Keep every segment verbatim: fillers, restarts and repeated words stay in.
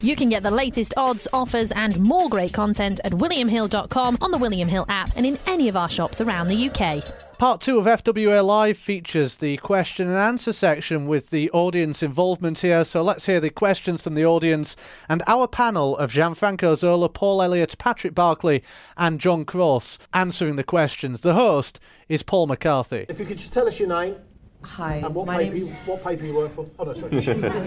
You can get the latest odds, offers and more great content at william hill dot com, on the William Hill app and in any of our shops around the U K. Part two of F W A Live features the question and answer section with the audience involvement here. So let's hear the questions from the audience and our panel of Gianfranco Zola, Paul Elliott, Patrick Barclay and John Cross answering the questions. The host is Paul McCarthy. If you could just tell us your name. Hi, and what my paper, name's... you, what paper you work for. Oh, no, sorry.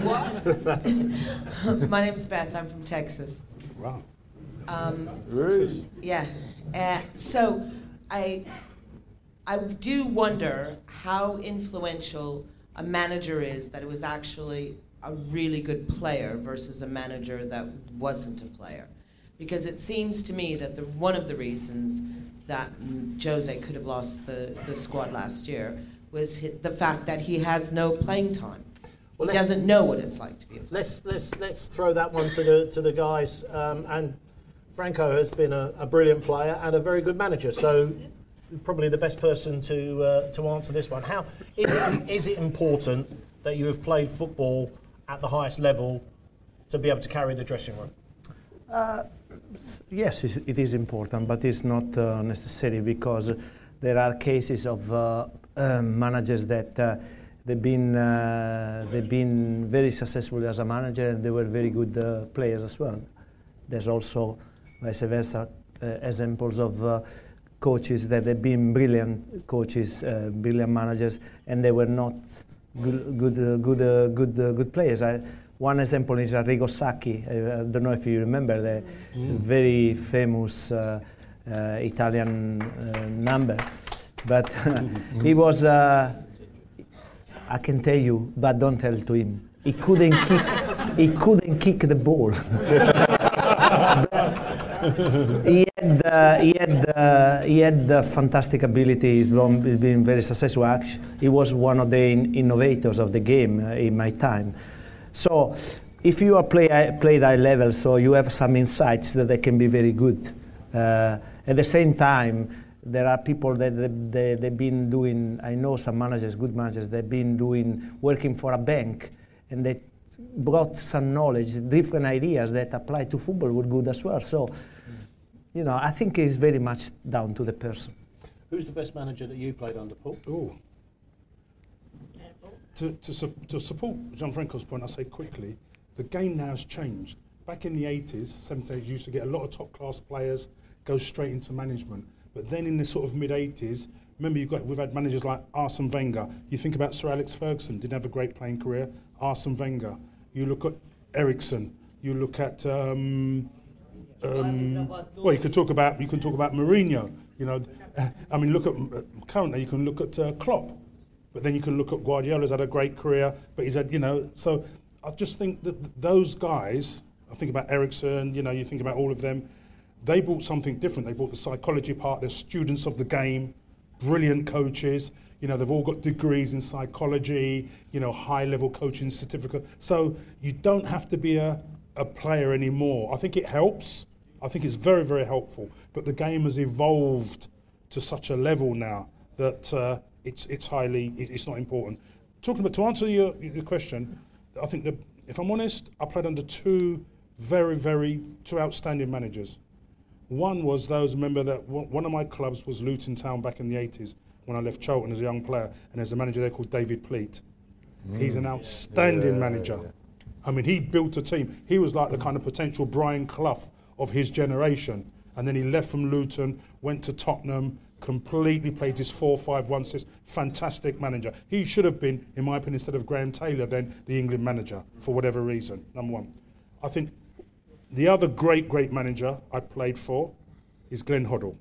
What? My name's Beth, I'm from Texas. Wow. Um, really? Yeah. Uh, so I... I do wonder how influential a manager is that it was actually a really good player versus a manager that wasn't a player. Because it seems to me that the, one of the reasons that Jose could have lost the, the squad last year was the fact that he has no playing time. Well, he doesn't know what it's like to be a player. Let's, let's, let's throw that one to the, to the guys. Um, and Franco has been a, a brilliant player and a very good manager. So probably the best person to uh, to answer this one. How is it, is it important that you have played football at the highest level to be able to carry the dressing room? Uh, yes, it is important, but it's not uh, necessary, because there are cases of uh, uh, managers that uh, they've been uh, they've been very successful as a manager, and they were very good uh, players as well. There's also vice versa uh, examples of uh, coaches that have been brilliant coaches, uh, brilliant managers, and they were not good, good, uh, good, uh, good, uh, good players. I, one example is Arrigo Sacchi. I, I don't know if you remember the mm. very famous uh, uh, Italian uh, number, but he was. Uh, I can tell you, but don't tell to him. He couldn't kick. He couldn't kick the ball. he had uh, he had uh, he had uh, fantastic ability. He's been, been very successful. Actually, he was one of the in- innovators of the game uh, in my time. So, if you are play play that level, so you have some insights that they can be very good. Uh, at the same time, there are people that they, they, they've been doing. I know some managers, good managers, they've been doing working for a bank, and they brought some knowledge, different ideas that apply to football were good as well. So, you know, I think it's very much down to the person. Who's the best manager that you played under, Paul? Oh. To, to, su- to support Gianfranco's point, I'll say quickly, the game now has changed. Back in the eighties, seventies, you used to get a lot of top-class players go straight into management. But then in the sort of mid-eighties, remember you've got, we've had managers like Arsene Wenger. You think about Sir Alex Ferguson, didn't have a great playing career. Arsene Wenger. You look at Ericsson. You look at, um, um, well, you could talk about you can talk about Mourinho. You know, I mean, look at uh, currently you can look at uh, Klopp, but then you can look at Guardiola's had a great career, but he's had, you know. So I just think that th- those guys. I think about Ericsson. You know, you think about all of them. They brought something different. They brought the psychology part. They're students of the game, brilliant coaches. You know, they've all got degrees in psychology, you know, high-level coaching certificate. So you don't have to be a, a player anymore. I think it helps. I think it's very, very helpful. But the game has evolved to such a level now that uh, it's it's highly, it's not important. Talking about, to answer your, your question, I think that, if I'm honest, I played under two very, very, two outstanding managers. One was those, remember that one of my clubs was Luton Town back in the eighties when I left Charlton as a young player, and there's a manager there called David Pleat. Mm. He's an outstanding yeah, manager. Yeah. I mean, he built a team. He was like the kind of potential Brian Clough of his generation. And then he left from Luton, went to Tottenham, completely played his four five one six. Fantastic manager. He should have been, in my opinion, instead of Graham Taylor, then the England manager, for whatever reason, number one. I think the other great, great manager I played for is Glenn Hoddle.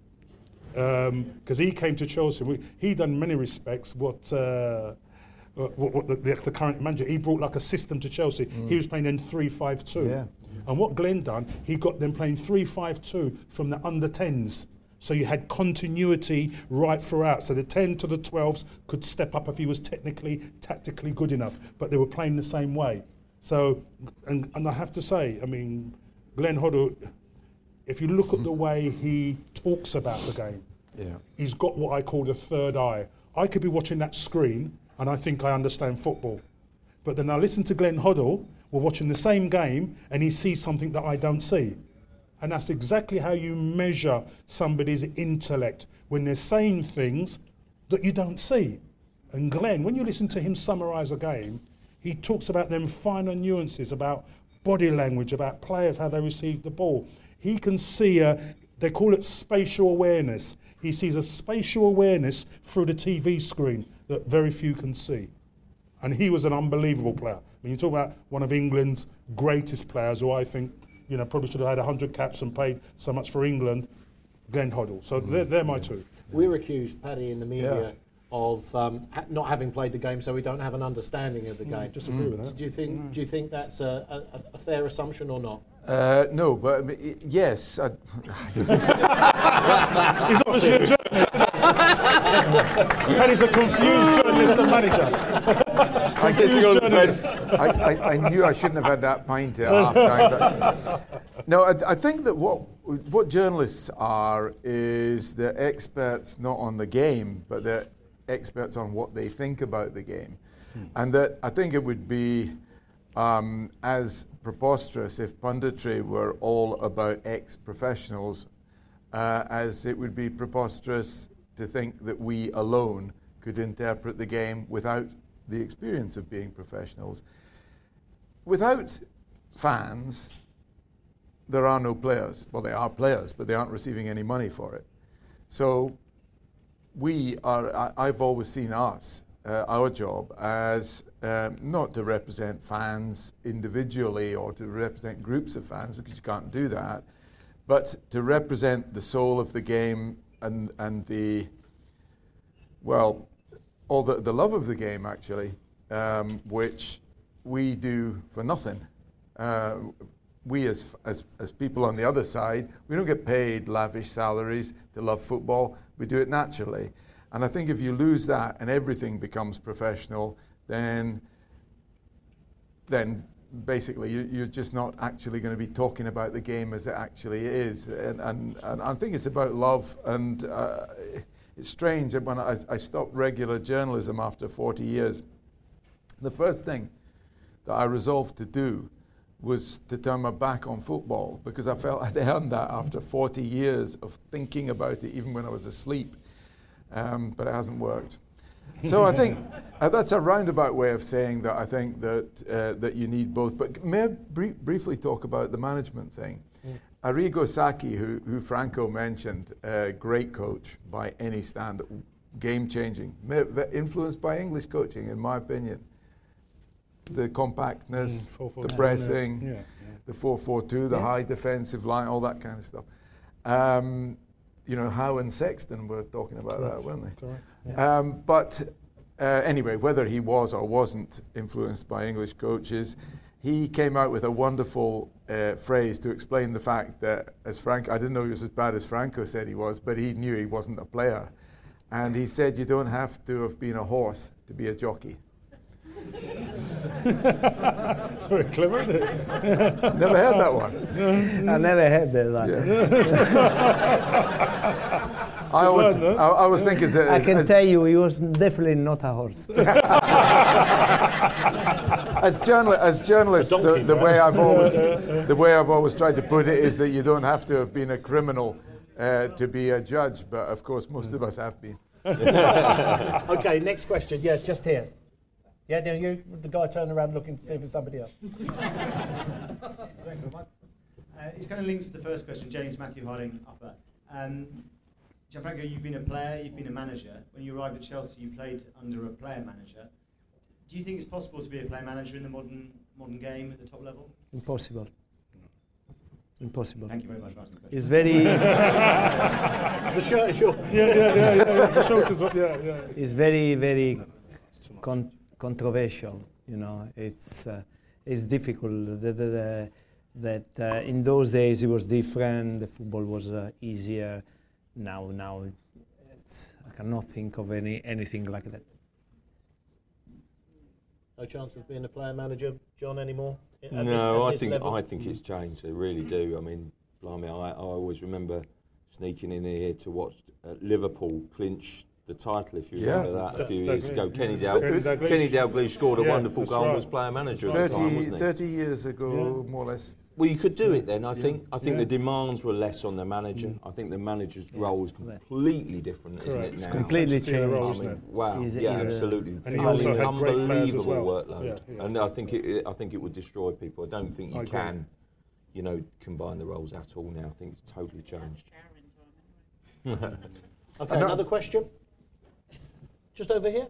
Because um, he came to Chelsea. We, he done in many respects what, uh, what, what the, the, the current manager, he brought like a system to Chelsea. Mm. He was playing in three five two. Yeah. And what Glenn done, he got them playing three five two from the under tens. So you had continuity right throughout. So the ten to the twelves could step up if he was technically, tactically good enough. But they were playing the same way. So, and, and I have to say, I mean, Glenn Hoddle, if you look at the way he talks about the game, yeah. he's got what I call the third eye. I could be watching that screen and I think I understand football. But then I listen to Glenn Hoddle we're watching the same game and he sees something that I don't see. And that's exactly how you measure somebody's intellect, when they're saying things that you don't see. And Glenn, when you listen to him summarise a game, he talks about them finer nuances, about body language, about players, how they receive the ball. He can see, a, they call it spatial awareness. He sees a spatial awareness through the T V screen that very few can see. And he was an unbelievable player. I mean, you talk about one of England's greatest players, who I think, you know, probably should have had one hundred caps and paid so much for England, Glenn Hoddle. So mm. they're, they're my two. We're accused, Paddy, in the media, Yeah. of um, ha- not having played the game, so we don't have an understanding of the game. Mm, disagree with that. Do you think? Do you think that's a, a, a fair assumption or not? Uh, no, but I mean, y- yes. I, He's obviously a journalist. Paddy's a confused journalist and manager. I guess you go to the fence. I, I, I knew I shouldn't have had that pint at half time. But no, I, I think that what what journalists are is they're experts not on the game, but they're experts on what they think about the game. Hmm. And that I think it would be um, as preposterous if punditry were all about ex-professionals uh, as it would be preposterous to think that we alone could interpret the game without the experience of being professionals. Without fans, there are no players. Well, they are players, but they aren't receiving any money for it. So we are, I, I've always seen us, uh, our job, as um, not to represent fans individually or to represent groups of fans, because you can't do that, but to represent the soul of the game and, and the, well, all the, the love of the game, actually, um, which we do for nothing. Uh, we as, as as people on the other side, we don't get paid lavish salaries to love football. We do it naturally. And I think if you lose that and everything becomes professional, then then basically you, you're just not actually going to be talking about the game as it actually is. And, and, and I think it's about love. And uh, it's strange that when I, I stopped regular journalism after forty years, the first thing that I resolved to do was to turn my back on football, because I felt I'd earned that after forty years of thinking about it, even when I was asleep. Um, but it hasn't worked. So I think uh, that's a roundabout way of saying that I think that uh, that you need both. But may I br- briefly talk about the management thing? Mm. Arrigo Sacchi, who, who Franco mentioned, uh, great coach by any standard, game-changing, influenced by English coaching, in my opinion. The compactness, mm, the pressing, yeah, yeah. the four four two, the yeah. high defensive line, all that kind of stuff. Um, you know, Howe and Sexton were talking about Correct. that, weren't they? Correct. Yeah. Um, but uh, anyway, whether he was or wasn't influenced by English coaches, he came out with a wonderful uh, phrase to explain the fact that, as Frank, I didn't know he was as bad as Franco said he was, but he knew he wasn't a player. And he said, you don't have to have been a horse to be a jockey. It's very clever, isn't it? Never heard that one. I never heard that one. Yeah. I always, I, I always think as a, I can as tell you, he was definitely not a horse. as, journal, as journalists, donkey, the, the right? way I've always, the way I've always tried to put it is that you don't have to have been a criminal uh, to be a judge, but of course most of us have been. Okay, next question. Yeah, just here. Yeah, no, you, the guy turned around looking to see if it's somebody else. Uh, it kind of links to the first question. James Matthew Harding, upper. Um, Gianfranco, you've been a player, you've been a manager. When you arrived at Chelsea, you played under a player manager. Do you think it's possible to be a player manager in the modern modern game at the top level? Impossible. Impossible. Thank you very much for asking the question. It's very. The shirt is short. Yeah, yeah, yeah, yeah. It's the shirt as well. Yeah, yeah. It's very, very con- controversial. You know, it's uh, it's difficult. The, the, the, that uh, in those days it was different. The football was uh, easier. Now, now, it's, I cannot think of any anything like that. No chance of being a player manager, John, anymore? At no, this, I this think level? I think it's changed. I really do. I mean, blimey, I, I always remember sneaking in here to watch uh, Liverpool clinch the title, if you Yeah. remember that a few D- years Dalglish. ago. Kenny, Yeah. Dal- Dalglish. Kenny Dalglish scored a Yeah, wonderful that's goal and right. was player manager at the time, thirty, wasn't he? thirty years ago, Yeah. more or less. Well, you could do it then, I think. I think Yeah. the demands were less on the manager. Mm. I think the manager's role is completely different, isn't Correct. it, It's now? completely Complexity of the role, changed. isn't I it? mean, wow, He's a- yeah, he's a- absolutely. And he also had great players as Unbelievable well. workload. Yeah, yeah. And I think it, I think it would destroy people. I don't think you I agree. can, you know, combine the roles at all now. I think it's totally changed. Okay, another question. Just over here.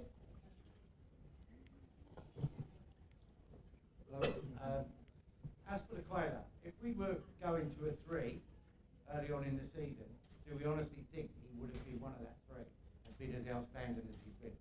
Um, as for the Quayle, if we were going to a three early on in the season, do we honestly think he would have been one of that three and been as outstanding as he's been?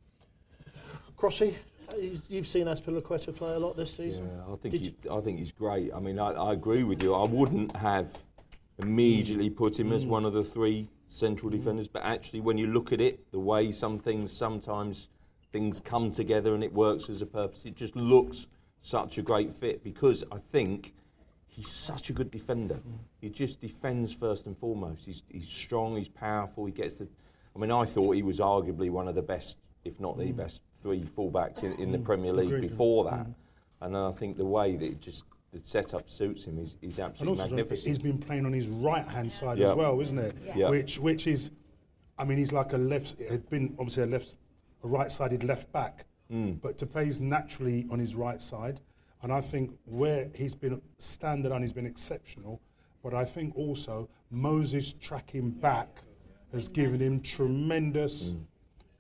Crossy, he's- you've seen Azpilicueta play a lot this season. Yeah, I think Did he, I think he's great. I mean, I, I agree with you. I wouldn't have immediately put him as one of the three central defenders, but actually, when you look at it, the way some things sometimes things come together and it works as a purpose, it just looks such a great fit because I think he's such a good defender. He just defends first and foremost. He's he's strong. He's powerful. He gets the. I mean, I thought he was arguably one of the best, if not the best, three fullbacks in, in the Premier League Agreed. before that. And I think the way that it just the setup suits him is, is And absolutely also, magnificent. he's been playing on his right-hand side Yeah. as well, isn't it? Yeah. Which, which is, I mean, he's like a left. It had been obviously a left, a right-sided left back, Mm. but to play he's naturally on his right side, and I think where he's been standard on, he's been exceptional. But I think also Moses tracking back has given him tremendous Mm.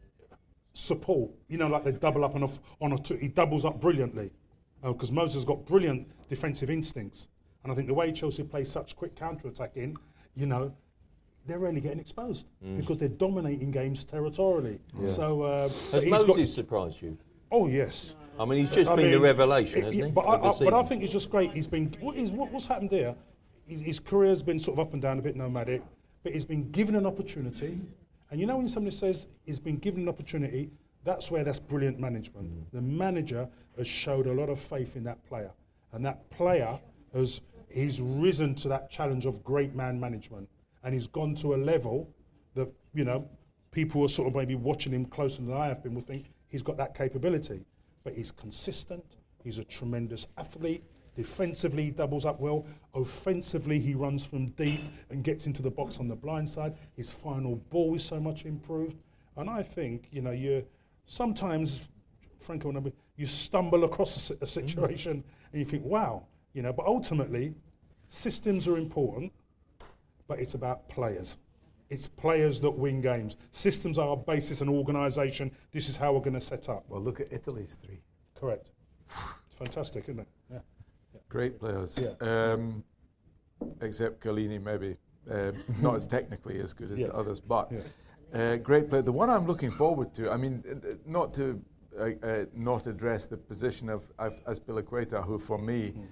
support. You know, like they double up on a f- on a two. He doubles up brilliantly because Moses has got brilliant defensive instincts, and I think the way Chelsea play such quick counter-attacking, you know, they're really getting exposed because they're dominating games territorially. Yeah. So uh, Has but he's Moses got- surprised you? Oh yes. I mean, he's just I been the mean, revelation, it- hasn't yeah, he? But I, of the I, but I season? think it's just great. He's been what is what, what's happened there. His, his career's been sort of up and down, a bit nomadic, but he's been given an opportunity. And you know, when somebody says he's been given an opportunity, that's where that's brilliant management. Mm. The manager has showed a lot of faith in that player, and that player has he's risen to that challenge of great man management, and he's gone to a level that you know people are sort of maybe watching him closer than I have been will think he's got that capability. But he's consistent, he's a tremendous athlete, defensively he doubles up well, offensively he runs from deep and gets into the box on the blind side, his final ball is so much improved, and I think, you know, you sometimes, Franco, you stumble across a, si- a situation and you think, wow, you know, but ultimately, systems are important, but it's about players. It's players that win games. Systems are our basis and organisation. This is how we're going to set up. Well, look at Italy's three. Correct. It's fantastic, isn't it? Yeah. Great players. Yeah. Um, except Chiellini, maybe. Um, not as technically as good as Yes. the others, but Yeah. uh, great player. The one I'm looking forward to, I mean, uh, uh, not to uh, uh, not address the position of, of Azpilicueta, who for me Mm.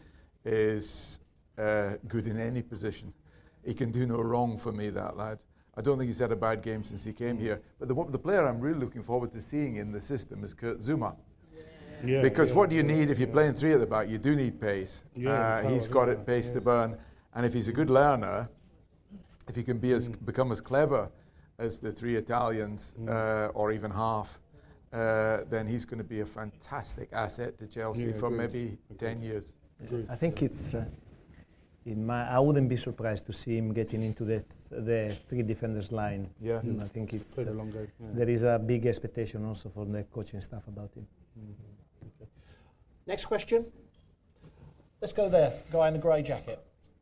is uh, good in any position. He can do no wrong for me, that lad. I don't think he's had a bad game since he came here. But the, one- the player I'm really looking forward to seeing in the system is Kurt Zuma. Yeah, Because yeah, what do you yeah, need if you're yeah. playing three at the back? You do need pace. Yeah, uh, power, he's got yeah, it, pace yeah. to burn. And if he's a good learner, if he can be as Mm. become as clever as the three Italians, Mm. uh, or even half, uh, then he's going to be a fantastic asset to Chelsea Yeah, for agreed. maybe Agreed. ten years. Agreed. I think it's. Uh, in my, I wouldn't be surprised to see him getting into the th- the three defenders line. Yeah. And I think it's Played a uh, long game. Yeah. there is a big expectation also for the coaching staff about him. Next question. Let's go there. Guy in the grey jacket.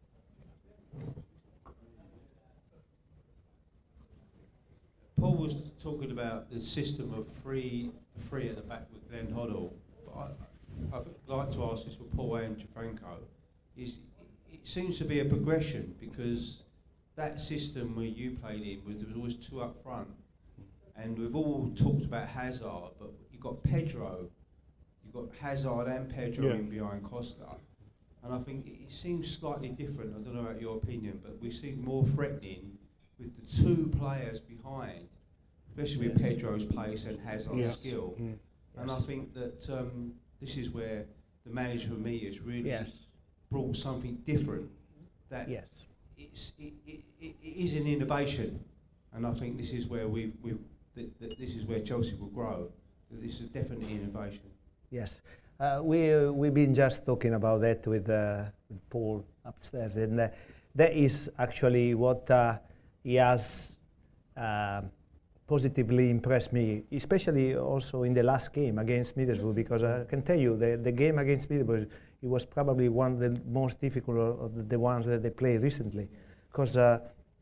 Paul was talking about the system of three, three at the back with Glenn Hoddle. But I, I'd like to ask this for Paul and Gianfranco. Is it seems to be a progression because that system where you played in was there was always two up front, and we've all talked about Hazard, but you've got Pedro, you've got Hazard and Pedro Yeah. in behind Costa. And I think it seems slightly different. I don't know about your opinion, but we see more threatening with the two players behind, especially with Pedro's pace and Hazard's Yes. skill. Mm. And I think that um, this is where the manager for me has really Yes. brought something different. That Yes. it's, it, it, it is an innovation, and I think this is where we've we've that, that this is where Chelsea will grow. That this is definitely innovation. Yes, uh, we uh, we've been just talking about that with, uh, with Paul upstairs, and uh, that is actually what uh, he has uh, positively impressed me, especially also in the last game against Middlesbrough, because I can tell you the the game against Middlesbrough, it was probably one of the most difficult of the, the ones that they played recently, because uh,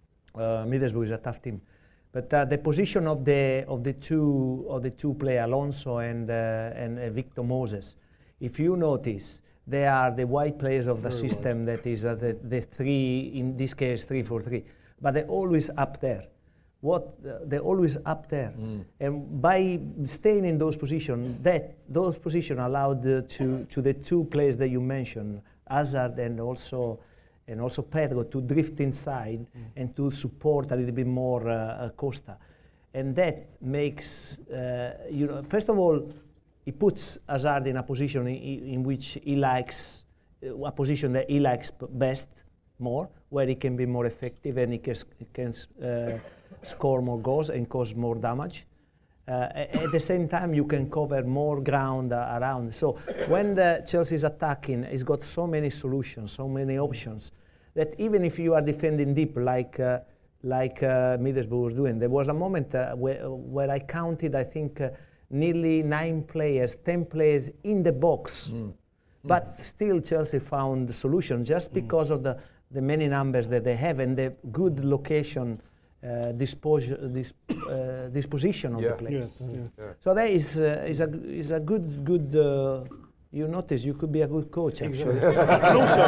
uh, Middlesbrough is a tough team. But uh, the position of the of the two of the two players, Alonso and uh, and uh, Victor Moses, if you notice, they are the wide players of the Very system. Wide. That is uh, the the three, in this case three four three, but they're always up there. What uh, they're always up there, mm. and by staying in those positions, that those positions allowed uh, to to the two players that you mentioned, Hazard and also. and also Pedro, to drift inside mm. and to support a little bit more uh, Costa. And that makes, uh, you know, first of all, it puts Hazard in a position in, in which he likes, uh, a position that he likes best more, where he can be more effective and he can, he can uh, score more goals and cause more damage. Uh, at the same time, you can cover more ground uh, around. So when the Chelsea is attacking, it's got so many solutions, so many options, that even if you are defending deep, like uh, like uh, Middlesbrough was doing, there was a moment uh, where, where I counted, I think, uh, nearly nine players, ten players in the box, mm. but mm. still Chelsea found the solution just because mm. of the, the many numbers that they have and the good location. Uh, dispos- dis- uh, disposition of yeah. the players. Yes. Mm. Yeah. So that is uh, is a is a good good. Uh, you notice you could be a good coach actually. Exactly. And also,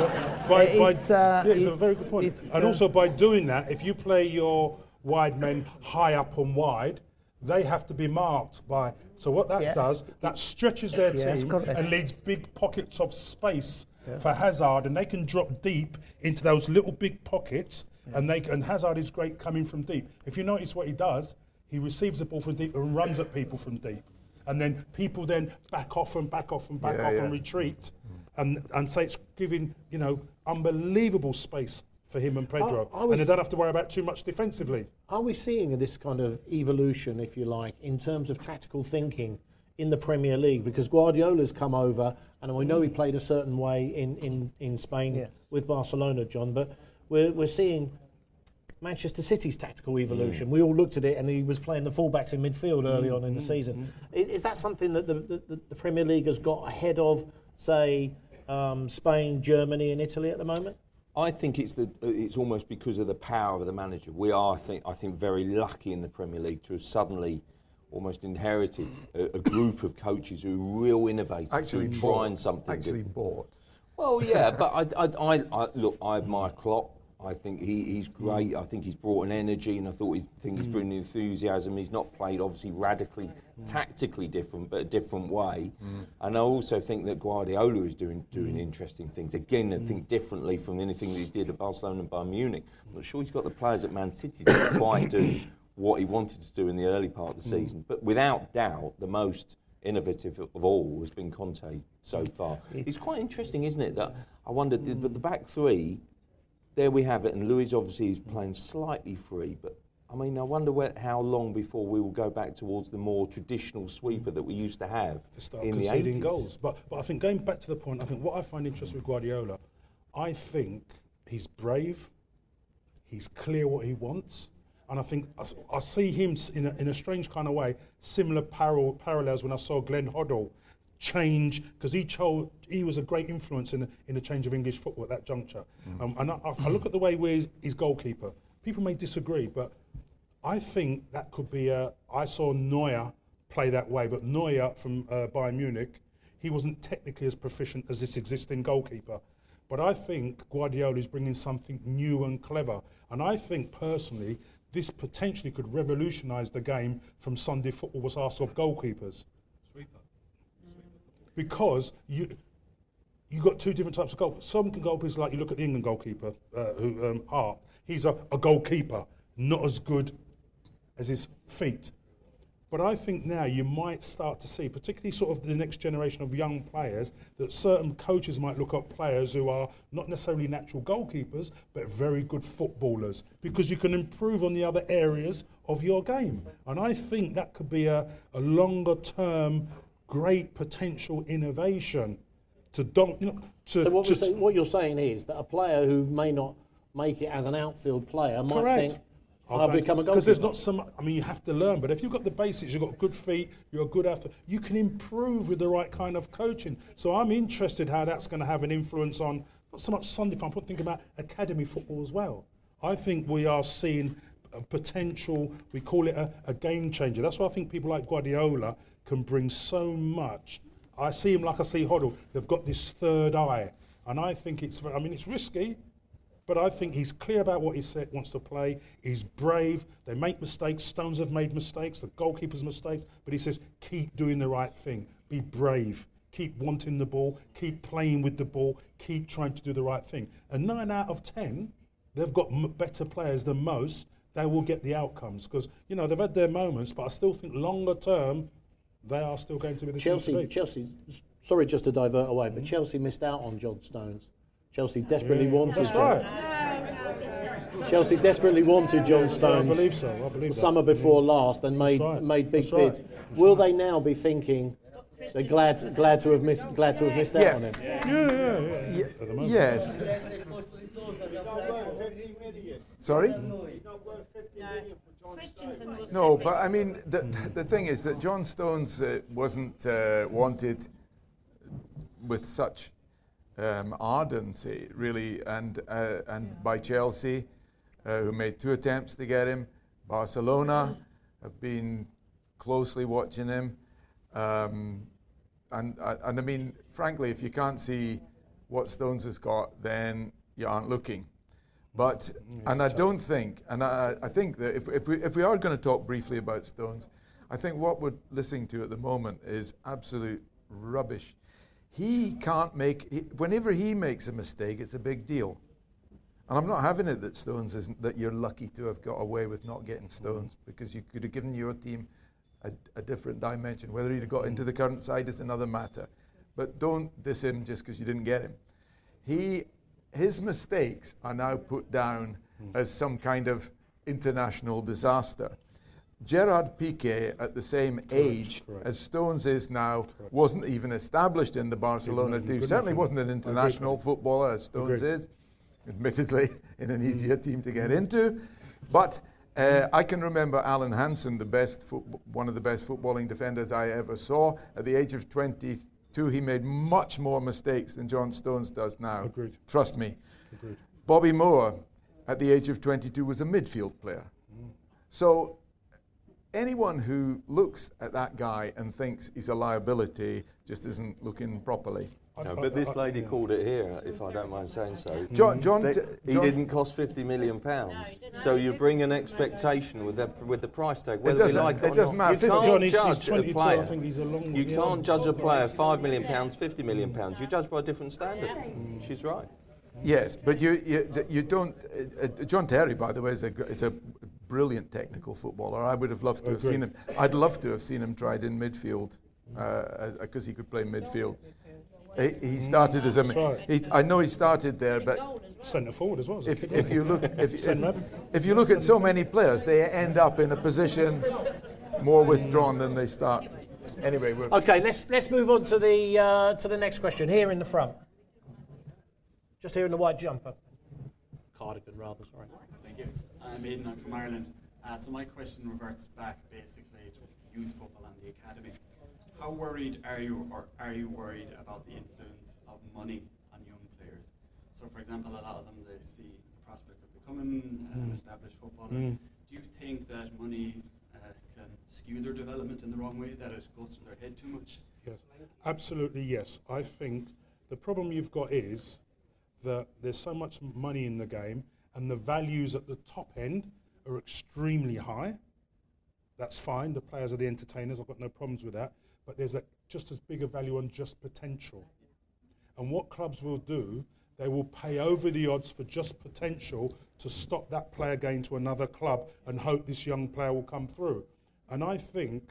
by, by it's, uh, yeah, it's, it's a very good point. And uh, also by doing that, if you play your wide men high up and wide, they have to be marked by. So what that yes. does, that stretches their yes, team correct. and leaves big pockets of space yeah. for Hazard, and they can drop deep into those little big pockets. Yeah. And they and Hazard is great coming from deep. If you notice what he does, he receives the ball from deep and runs at people from deep. And then people then back off and back off and back yeah, off yeah. and retreat. Mm. And and say it's giving, you know, unbelievable space for him and Pedro. I, I was, and they don't have to worry about too much defensively. Are we seeing this kind of evolution, if you like, in terms of tactical thinking in the Premier League? Because Guardiola's come over, and we know he played a certain way in, in, in Spain yeah. with Barcelona, John, but We're, we're seeing Manchester City's tactical evolution. Mm. We all looked at it, and he was playing the fullbacks in midfield early mm. on in the season. Mm. Is, is that something that the, the, the Premier League has got ahead of, say, um, Spain, Germany, and Italy at the moment? I think it's the it's almost because of the power of the manager. We are, I think, I think, very lucky in the Premier League to have suddenly almost inherited a, a group of coaches who are real innovators, actually who bought, trying something Actually different. bought. Well, yeah, but I, I, I, I look, I admire Klopp. I think he, he's great. I think he's brought an energy, and I thought he think he's bringing enthusiasm. He's not played obviously radically, mm. tactically different, but a different way. Mm. And I also think that Guardiola is doing doing mm. interesting things. Again, I think differently from anything that he did at Barcelona and Bayern Munich. I'm not sure he's got the players at Man City to quite do what he wanted to do in the early part of the mm. season. But without doubt, the most innovative of all has been Conte so far. It's, it's quite interesting, isn't it? That I wondered, mm. but the back three. There we have it, and Luis obviously is playing slightly free, but I mean, I wonder where, how long before we will go back towards the more traditional sweeper that we used to have to start in conceding the eighties. Goals. But, but I think going back to the point, I think what I find interesting with Guardiola, I think he's brave, he's clear what he wants, and I think I, I see him in a, in a strange kind of way, similar paral, parallels when I saw Glenn Hoddle change, because he chose, he was a great influence in the, in the change of English football at that juncture. Mm. Um, and I, I look at the way he's, he's goalkeeper. People may disagree, but I think that could be a, I saw Neuer play that way, but Neuer from uh, Bayern Munich, he wasn't technically as proficient as this existing goalkeeper. But I think Guardiola is bringing something new and clever. And I think personally, this potentially could revolutionise the game from Sunday football was asked of goalkeepers. Because you you got two different types of goalkeepers. Some goalkeepers, like you look at the England goalkeeper, uh, who um, Hart, he's a, a goalkeeper, not as good as his feet. But I think now you might start to see, particularly sort of the next generation of young players, that certain coaches might look at players who are not necessarily natural goalkeepers, but very good footballers, because you can improve on the other areas of your game. And I think that could be a, a longer term, great potential innovation to don't, you know, to, so what, to we're saying, what you're saying is that a player who may not make it as an outfield player might correct. think, I'll become a goalkeeper. Because there's not some, I mean, you have to learn, but if you've got the basics, you've got good feet, you're a good athlete, you can improve with the right kind of coaching. So I'm interested how that's going to have an influence on, not so much Sunday fun, but thinking about academy football as well. I think we are seeing a potential, we call it a, a game changer. That's why I think people like Guardiola can bring so much. I see him like I see Hoddle. They've got this third eye. And I think it's, I mean, it's risky, but I think he's clear about what he said, wants to play. He's brave. They make mistakes. Stones have made mistakes. The goalkeeper's mistakes. But he says, keep doing the right thing. Be brave. Keep wanting the ball. Keep playing with the ball. Keep trying to do the right thing. And nine out of ten, they've got m- better players than most. They will get the outcomes. Because, you know, they've had their moments, but I still think longer term, they are still going to be the Chelsea, team to beat. Chelsea, sorry just to divert away, but Chelsea missed out on John Stones. Chelsea desperately yeah, wanted that's John. Right. Chelsea desperately wanted John Stones. I believe so. I believe the summer before yeah. last, and made right. made big that's bids. Right. Will right. they now be thinking they're glad glad to have missed glad to have missed yeah. out on him? Yeah, yeah, yeah. yeah. Yes. Sorry? No, but I mean, the the thing is that John Stones uh, wasn't uh, wanted with such um, ardency, really, and uh, and by Chelsea, uh, who made two attempts to get him. Barcelona have been closely watching him, um, and and I mean, frankly, if you can't see what Stones has got, then you aren't looking. But and I don't think, and I, I think that if if we if we are going to talk briefly about Stones, I think what we're listening to at the moment is absolute rubbish. He can't make, he, whenever he makes a mistake, it's a big deal. And I'm not having it that Stones isn't, that you're lucky to have got away with not getting Stones, because you could have given your team a, a different dimension. Whether he'd have got into the current side is another matter. But don't diss him just because you didn't get him. He, his mistakes are now put down as some kind of international disaster. Gerard Piqué, at the same correct, age correct. as Stones is now, correct. wasn't even established in the Barcelona team. Certainly wasn't an international footballer as Stones Agreed. is, admittedly in an easier mm. team to get into. But uh, I can remember Alan Hansen, the best fo- one of the best footballing defenders I ever saw. At the age of twenty-two, he made much more mistakes than John Stones does now. Agreed. Trust me. Agreed. Bobby Moore, at the age of twenty-two, was a midfield player. Mm. So anyone who looks at that guy and thinks he's a liability just isn't looking properly. No, but this lady called it here, if I don't mind saying so. John, John, they, John he didn't cost fifty million pounds, no, so you bring an expectation with the with the price tag. Whether it doesn't, we like it, it or doesn't not. matter. You can't John, he's, judge he's twenty-two, a player. I think he's a long You yeah. can't judge a player five million pounds, fifty million pounds. You judge by a different standard. Mm. She's right. Yes, but you you, you don't. Uh, uh, John Terry, by the way, is a is a brilliant technical footballer. I would have loved to have seen him. I'd love to have seen him tried in midfield, because uh, he could play midfield. He, he started as a. Right. He, I know he started there, but centre forward as well. If, if you look, if, if, if you look at so many players, they end up in a position more withdrawn than they start. Anyway, we're okay. Let's let's move on to the uh, to the next question here in the front. Just here in the white jumper. Cardigan, rather, sorry. Thank you. I'm Aidan, I'm from Ireland. Uh, so my question reverts back basically to youth football and the academy. How worried are you, or are you worried about the influence of money on young players? So for example, a lot of them, they see the prospect of becoming uh, an established footballer. Mm. Do you think that money uh, can skew their development in the wrong way, that it goes to their head too much? Yes, absolutely yes. I think the problem you've got is that there's so much money in the game and the values at the top end are extremely high. That's fine, the players are the entertainers, I've got no problems with that, but there's a, just as big a value on just potential. And what clubs will do, they will pay over the odds for just potential to stop that player going to another club and hope this young player will come through. And I think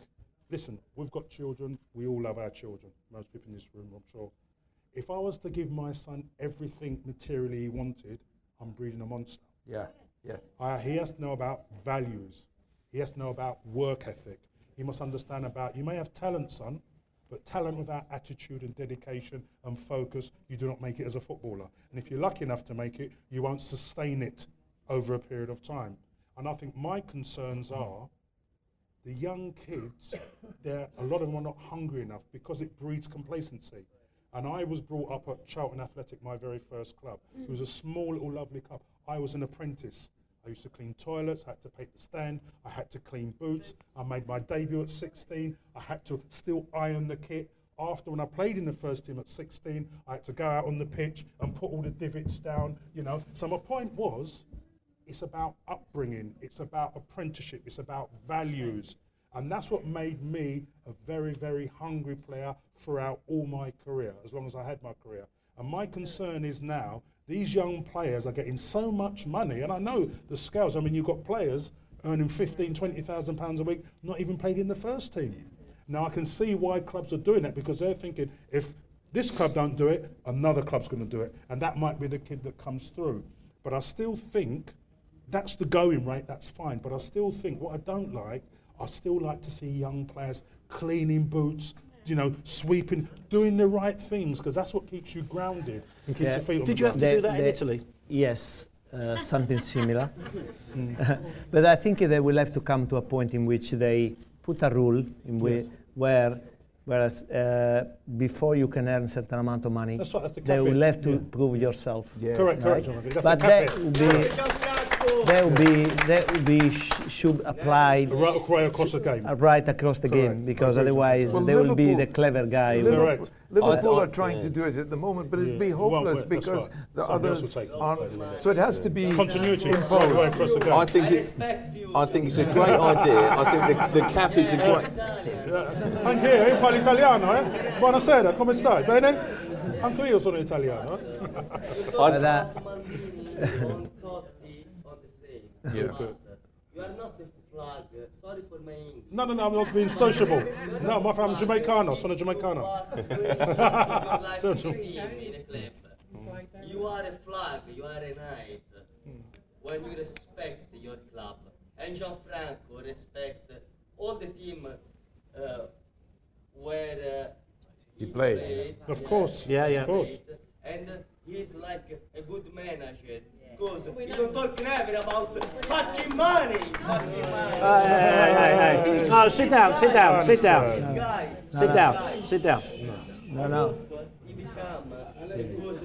listen, we've got children, we all love our children, most people in this room, I'm sure. If I was to give my son everything materially he wanted, I'm breeding a monster. Yeah, yes. Uh, he has to know about values. He has to know about work ethic. He must understand about, you may have talent, son, but talent without attitude and dedication and focus, you do not make it as a footballer. And if you're lucky enough to make it, you won't sustain it over a period of time. And I think my concerns are the young kids, a lot of them are not hungry enough because it breeds complacency. And I was brought up at Charlton Athletic, my very first club. It was a small little lovely club. I was an apprentice. I used to clean toilets, I had to paint the stand, I had to clean boots. I made my debut at sixteen. I had to still iron the kit. After, when I played in the first team at sixteen, I had to go out on the pitch and put all the divots down, you know. So my point was, it's about upbringing, it's about apprenticeship, it's about values. And that's what made me a very, very hungry player throughout all my career, as long as I had my career. And my concern is now, these young players are getting so much money, and I know the scales, I mean, you've got players earning fifteen, twenty thousand pounds a week, not even played in the first team. Now I can see why clubs are doing that, because they're thinking, if this club don't do it, another club's gonna do it, and that might be the kid that comes through. But I still think, that's the going rate, that's fine, but I still think, what I don't like, I still like to see young players cleaning boots, you know, sweeping, doing the right things, because that's what keeps you grounded and keeps Yeah. your feet on Did the you have ground. to do that in Italy? Yes, uh, something similar. But I think they will have to come to a point in which they put a rule in whi- Yes. where, whereas uh, before you can earn a certain amount of money, That's right, that's the they cap will it, have to yeah. prove yourself. Yes. Correct, correct, Jonathan, that's But the cap that it. will be, that will be, that will be sh- should apply right, right across the game. uh, right across the Correct. game, because Agreed. otherwise Well, they will be Liverpool- the clever guy. who- Liverpool, Liverpool I- I- are trying yeah. to do it at the moment, but it'd be Yeah. Won't hopeless work, that's because right. the Somebody else others will take it. aren't. So it has to be Continuity, imposed. right, right across the game. I think it. I think it's a great idea. I think the, the cap is a great. Anche io, io parlo italiano, eh? Buonasera, come stai? Bene? Anche io sono italiano, eh? But, uh, Yeah. You are not a flag. Sorry for my English. No, no, no, I'm not being sociable. No, my I'm Jamaicano, sono Jamaicano. You are a flag, you are a knight. When you respect your club. And Gianfranco respect all the team uh, where uh, He played. Of course. Yeah, yeah. Of course. And uh, he's like a good manager. Because he don't talk never about fucking money. Fucking money. Hey, hey, hey, hey. No, sit down, sit down, sit down. Guys, Sit down, sit down. No, no. he become a good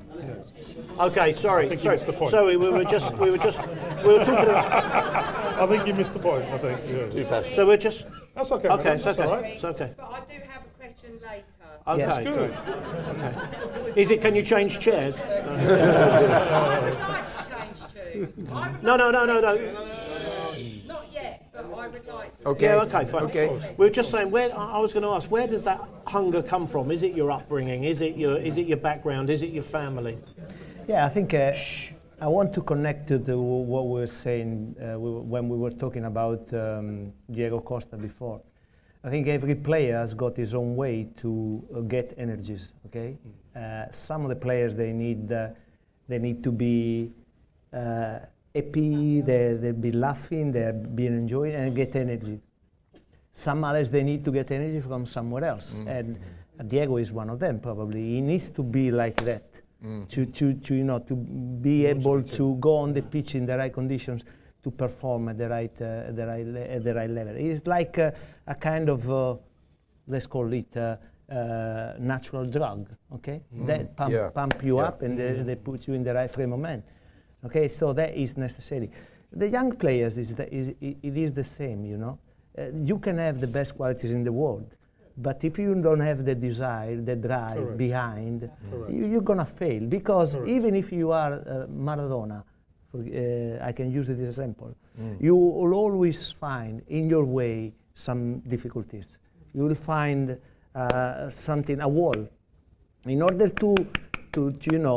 Okay, sorry, I think you sorry. missed the point. So we, we were just, we were just, we were talking about. I think you missed the point, I think. Yeah. Too passionate. So we're just. That's okay. Okay, madam, it's that's okay. all right. It's okay. But I do have a question later. Okay. Yes. Good. Okay. Is it? Can you change chairs? I would like to change too. I would No, no, like no, no, no. to- Not yet, but I would like to. Okay. Yeah, okay, fine. Okay. We were just saying. Where I I was going to ask, where does that hunger come from? Is it your upbringing? Is it your? Is it your background? Is it your family? Yeah, I think uh, I want to connect to the, what we were saying uh, we, when we were talking about um, Diego Costa before. I think every player has got his own way to uh, get energies. Okay, uh, some of the players they need uh, they need to be uh, happy, they they be laughing, they be enjoying and get energy. Some others they need to get energy from somewhere else, Mm. and Diego is one of them. Probably he needs to be like that. Mm. To, to, to, you know, to be able to go on the pitch in the right conditions to perform at the right, uh, at the right, le- at the right level. It's like uh, a kind of, uh, let's call it, uh, uh, natural drug, okay? Mm. That pump, Yeah. pump you Yeah. up and they, they put you in the right frame of mind, okay? So that is necessary. The young players, is the, is, it it is the same, you know? Uh, you can have the best qualities in the world, but if you don't have the desire, the drive Correct. behind, Correct. you, you're gonna fail. Because Correct. even if you are uh, Maradona, for, uh, I can use it as an example, Mm. you will always find in your way some difficulties. You will find uh, something, a wall. In order to, to, to, you know,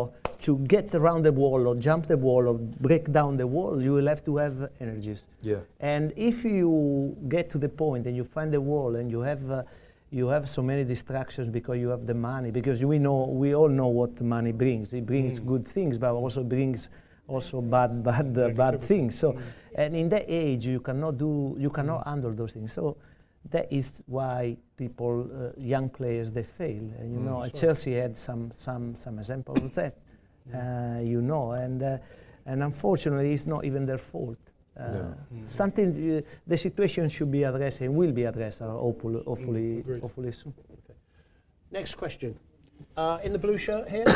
to get around the wall or jump the wall or break down the wall, you will have to have energies. Yeah. And if you get to the point and you find the wall and you have uh, you have so many distractions because you have the money, because we know we all know what money brings. It brings Mm. good things, but also brings also bad bad uh, bad things. So, Mm. and in that age, you cannot do you cannot handle those things. So. That is why people, uh, young players, they fail. And you Mm. know, Sure. Chelsea had some some some examples of that. Uh, you know, and uh, and unfortunately, it's not even their fault. Uh, No. Mm. Something uh, the situation should be addressed and will be addressed, uh, hopefully, hopefully, agreed. hopefully soon. Next question. Uh, in the blue shirt here.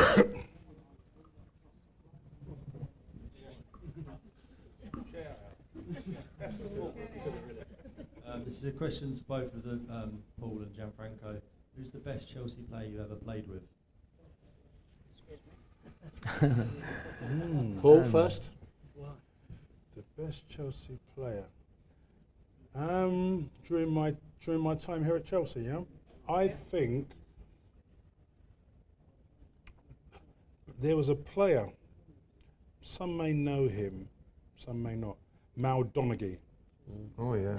Um, this is a question to both of the um, Paul and Gianfranco. Who's the best Chelsea player you ever played with? Mm. Paul first. The best Chelsea player. Um, during my during my time here at Chelsea, yeah, I think there was a player. Some may know him, some may not. Mal Donaghy. Oh yeah.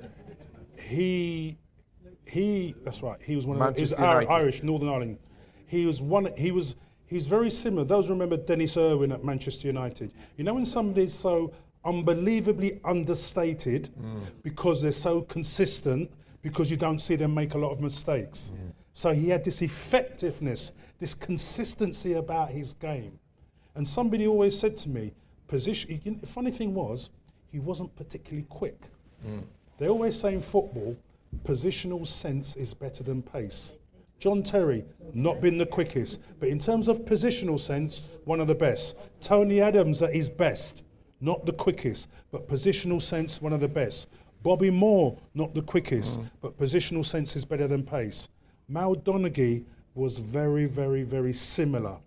He, he. That's right. He was one of the, he was Manchester Ir- United. Irish, Northern Ireland. He was one. He was. He's very similar. Those remember Dennis Irwin at Manchester United. You know when somebody's so unbelievably understated Mm. because they're so consistent, because you don't see them make a lot of mistakes. So he had this effectiveness, this consistency about his game. And somebody always said to me, position. You know, the funny thing was, he wasn't particularly quick. Mm. They always say in football, positional sense is better than pace. John Terry, not been the quickest, but in terms of positional sense, one of the best. Tony Adams at his best, not the quickest, but positional sense, one of the best. Bobby Moore, not the quickest, Mm. but positional sense is better than pace. Mal Donaghy was very, very, very similar.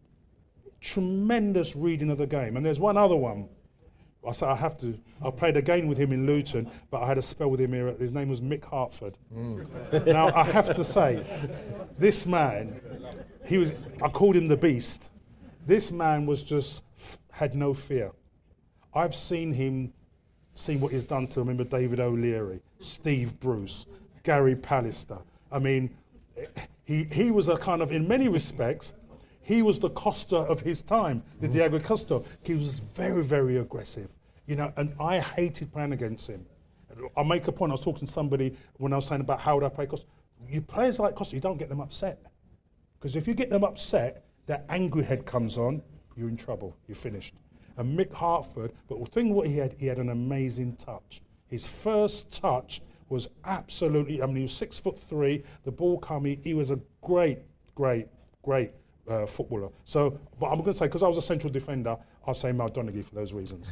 Tremendous reading of the game. And there's one other one. I said I have to. I played a game with him in Luton, but I had a spell with him here. His name was Mick Hartford. Mm. Now I have to say, this man, he was. I called him the Beast. This man was just f- had no fear. I've seen him, seen what he's done to. I remember David O'Leary, Steve Bruce, Gary Pallister. I mean, he he was a kind of, in many respects, he was the Costa of his time, the Diego Costa. He was very, very aggressive, you know, and I hated playing against him. I'll make a point. I was talking to somebody when I was saying about how would I play Costa. You players like Costa, you don't get them upset. Because if you get them upset, that angry head comes on, you're in trouble, you're finished. And Mick Hartford, but the thing what he had, he had an amazing touch. His first touch was absolutely, I mean, he was six foot three, the ball coming, he was a great, great, great uh, footballer. So, but I'm going to say, because I was a central defender, I'll say Mal Donaghy for those reasons.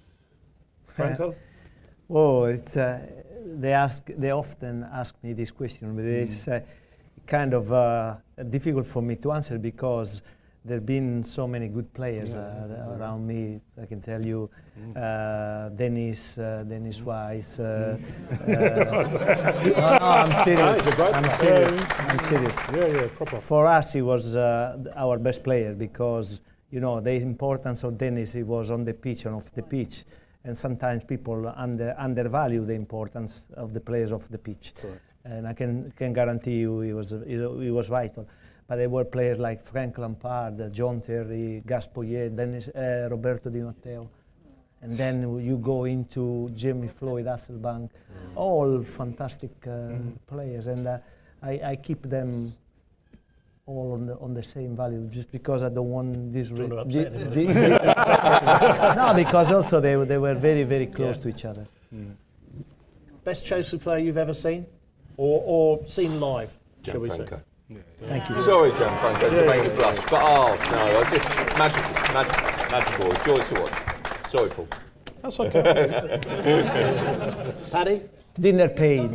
Franco? Oh, it's, uh, they ask. They often ask me this question, but it's uh, kind of uh, difficult for me to answer because there have been so many good players Yeah, uh, yeah. around me. I can tell you, uh, Dennis, uh, Dennis Wise. Uh, uh, no, no, I'm serious. He's a great I'm player. serious. I'm serious. Yeah, yeah, proper. For us, he was uh, th- our best player because you know the importance of Dennis. He was on the pitch and off the pitch. And sometimes people under, undervalue the importance of the players off the pitch. Correct. And I can, can guarantee you he was, he, he was vital. But there were players like Frank Lampard, uh, John Terry, Gas Poyet, Dennis, uh, Roberto Di Matteo. And then you go into Jamie Floyd, Hasselbank, all fantastic uh, Mm. players. And uh, I, I keep them all on the on the same value, just because I don't want this. Don't Re- want to upset thi- anybody. thi- no, because also they they were very very close Yeah. to each other. Best Chelsea player you've ever seen, or or seen live, shall we say? Gianfranco. Thank you. Sorry, Gianfranco, to Yeah, make yeah. you blush, but oh no, I just magical, magical, magical, a joy to watch. Sorry, Paul. That's okay. Paddy? Dinner paid.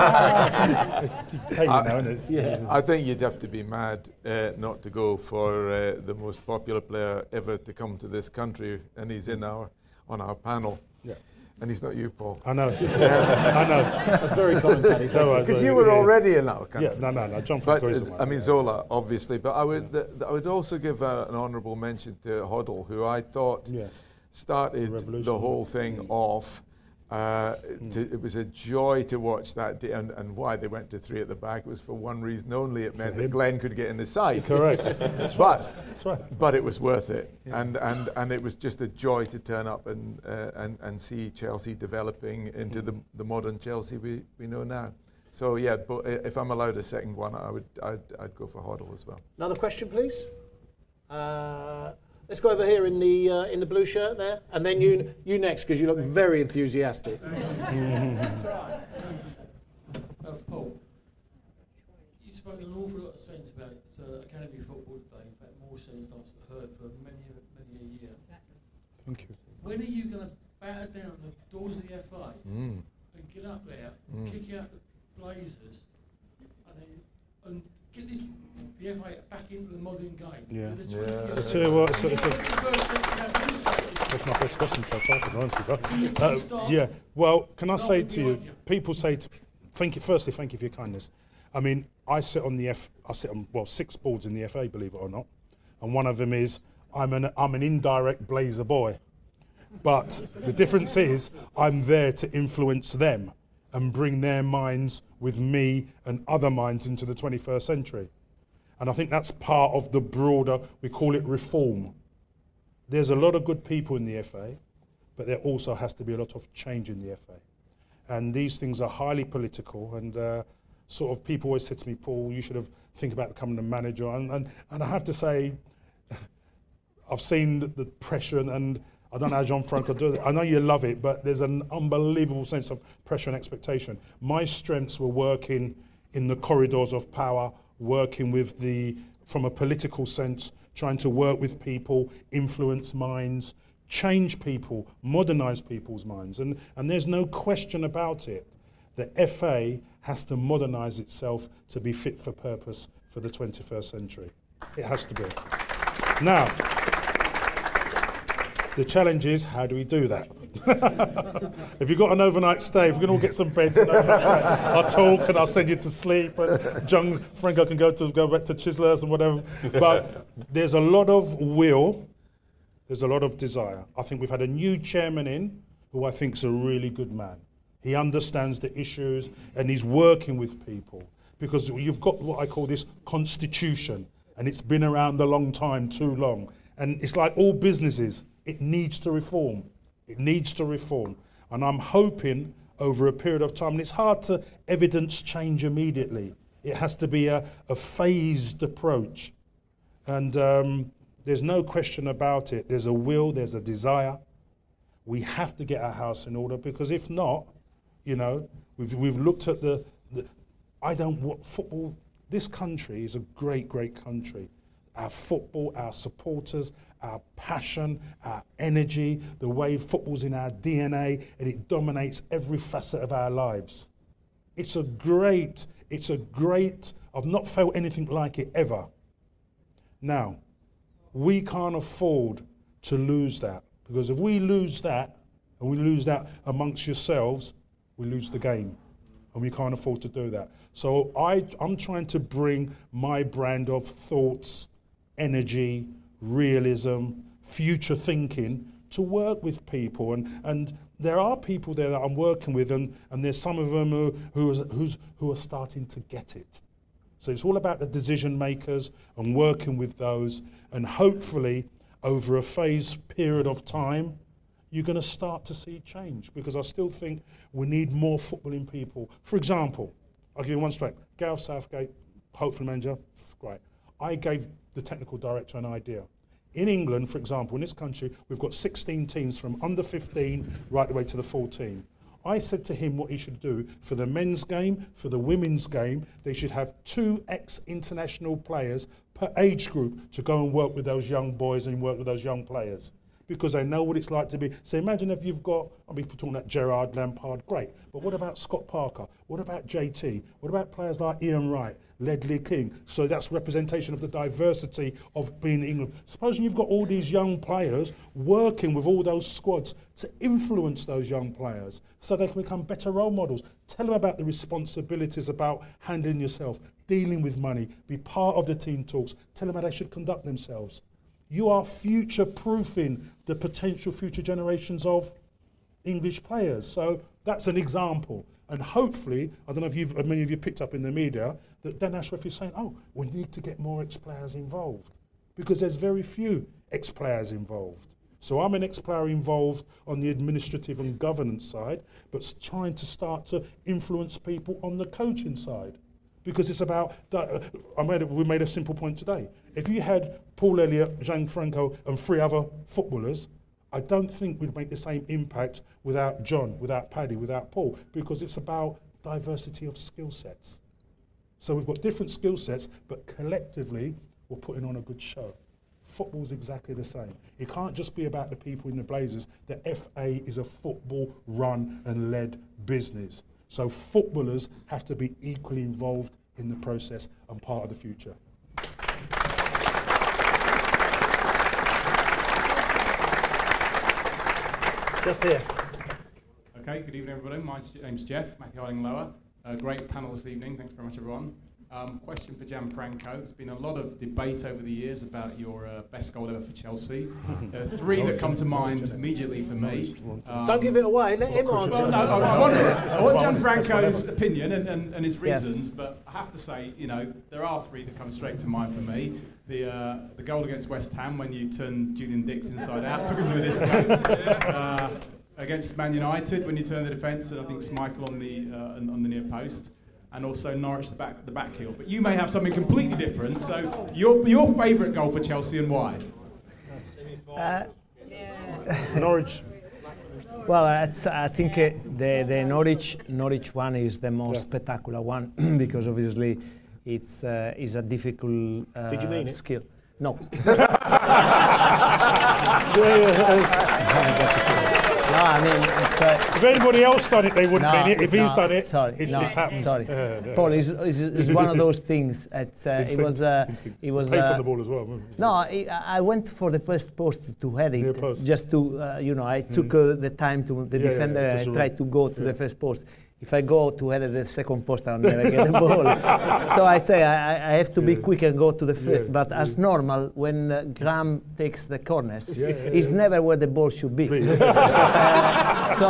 Paid I, now, isn't it? Yeah. I think you'd have to be mad uh, not to go for uh, the most popular player ever to come to this country, and he's in our on our panel. Yeah. And he's not you, Paul. I know. I know. That's very common, Paddy. Because you were already in our country. Yeah, no, no, no. John But, Franco is uh, the one. I mean, Zola, obviously. But I would, th- I would also give uh, an honourable mention to Hoddle, who I thought yes. started the whole thing off. Uh, Mm. to, it was a joy to watch that day, and, and why they went to three at the back was for one reason only. It meant that Glenn could get in the side. Correct. but That's right. but it was worth it, Yeah. and, and and it was just a joy to turn up and uh, and and see Chelsea developing into the the modern Chelsea we, we know now. So yeah, but if I'm allowed a second one, I would I'd, I'd go for Hoddle as well. Another question, please. Uh, let's go over here in the uh, in the blue shirt there, and then you you next because you look very enthusiastic. Uh, Paul, you spoke an awful lot of sense about uh, academy football today. In fact, more sense than I've heard for many many a year. Thank you. When are you going to batter down the doors of the F A Mm. and get up there, Mm. kick out the Blazers, and then and get this the F A back into the modern game? Yeah. With the Yeah. twentieth So tell you what, so- and so- you get the first century administrators. That's my best question so far, to be honest with you. You Uh, start yeah, well, can I say knocking to you, behind you. people say, to, thank you, firstly, thank you for your kindness. I mean, I sit on the F, I sit on, well, six boards in the F A, believe it or not. And one of them is, I'm an, I'm an indirect Blazer boy. But the difference is, I'm there to influence them and bring their minds with me and other minds into the twenty-first century. And I think that's part of the broader, we call it reform. There's a lot of good people in the F A, but there also has to be a lot of change in the F A. And these things are highly political, and uh, sort of people always say to me, Paul, you should have think about becoming a manager. And, and, and I have to say, I've seen the, the pressure, and, and I don't know how John Franco does it. I know you love it, but there's an unbelievable sense of pressure and expectation. My strengths were working in the corridors of power, working with the, from a political sense, trying to work with people, influence minds, change people, modernise people's minds. And, and there's no question about it. The F A has to modernise itself to be fit for purpose for the twenty-first century. It has to be. Now, the challenge is, how do we do that? If you've got an overnight stay, if we can all get some beds, and I'll talk and I'll send you to sleep, and John Franco can go to go back to Chislers and whatever. But there's a lot of will, there's a lot of desire. I think we've had a new chairman in, who I think is a really good man. He understands the issues and he's working with people, because you've got what I call this constitution, and it's been around a long time, too long. And it's like all businesses, it needs to reform. It needs to reform. And I'm hoping over a period of time, and it's hard to evidence change immediately. It has to be a, a phased approach. And um, there's no question about it. There's a will, there's a desire. We have to get our house in order, because if not, you know, we've, we've looked at the, the, I don't want football, this country is a great, great country. Our football, our supporters, our passion, our energy, the way football's in our D N A, and it dominates every facet of our lives. It's a great, it's a great, I've not felt anything like it ever. Now, we can't afford to lose that, because if we lose that, and we lose that amongst yourselves, we lose the game. And we can't afford to do that. So I, I'm trying to bring my brand of thoughts, energy, realism, future thinking to work with people. And, and there are people there that I'm working with, and, and there's some of them who, who, is, who's, who are starting to get it. So it's all about the decision makers and working with those, and hopefully over a phased period of time, you're going to start to see change, because I still think we need more footballing people. For example, I'll give you one straight. Gareth Southgate, hopeful manager, great. I gave the technical director an idea. In England, for example, in this country, we've got sixteen teams from under fifteen right the way to the fourteen. I said to him what he should do for the men's game, for the women's game, they should have two ex-international players per age group to go and work with those young boys and work with those young players. because they know what it's like to be. So imagine if you've got, I mean, people talking about Gerrard, Lampard, great. But what about Scott Parker? What about J T? What about players like Ian Wright, Ledley King? So that's representation of the diversity of being in England. Supposing you've got all these young players working with all those squads to influence those young players so they can become better role models. Tell them about the responsibilities about handling yourself, dealing with money, be part of the team talks, tell them how they should conduct themselves. You are future-proofing the potential future generations of English players. So that's an example. And hopefully, I don't know if you've, many of you picked up in the media, that Dan Ashworth is saying, oh, we need to get more ex-players involved, because there's very few ex-players involved. So I'm an ex-player involved on the administrative and governance side, but trying to start to influence people on the coaching side. Because it's about, uh, I made a, we made a simple point today. If you had Paul Elliott, Gianfranco and three other footballers, I don't think we'd make the same impact without John, without Paddy, without Paul, because it's about diversity of skill sets. So we've got different skill sets, but collectively we're putting on a good show. Football's exactly the same. It can't just be about the people in the Blazers. The F A is a football run and led business. So footballers have to be equally involved in the process and part of the future. Just here. Okay, good evening everybody. My name's Jeff, Matthew Harding Lower. Uh, great panel this evening, thanks very much everyone. Um, question for Gianfranco. There's been a lot of debate over the years about your uh, best goal ever for Chelsea. Uh, three that come to mind immediately for me. Um, Don't give it away, let him answer. Well, no, I, I want, I want Gianfranco's opinion and, and, and his reasons, yeah. But I have to say, you know, there are three that come straight to mind for me. The uh, the goal against West Ham when you turned Julian Dix inside out, took him to a disco. Uh, against Man United when you turned the defence and I think Schmeichel on the uh, on the near post. And also Norwich the back the back heel. But you may have something completely different. So your your favourite goal for Chelsea and why? Uh, Norwich. Well, it's, I think uh, the the Norwich Norwich one is the most yeah. spectacular one because obviously it's uh, is a difficult uh, Did you mean skill. It? No. No, I mean, it's, uh, if anybody else done it, they wouldn't no, mean it. If no, he's done it, sorry, it's no, just happened. Sorry, uh, no. Paul is is one of those things. It's, uh, it was. Uh, it was. Pace uh, on the ball as well. No, I, I went for the first post to head it, just to uh, you know. I took mm. uh, the time to the yeah, defender. Yeah, I right. tried to go to yeah. the first post. If I go to head the second post, I'll never get the ball. So I say I, I have to be yeah. quick and go to the first. Yeah. But as yeah. normal, when uh, Graham takes the corners, yeah, yeah, it's yeah. never where the ball should be. uh, so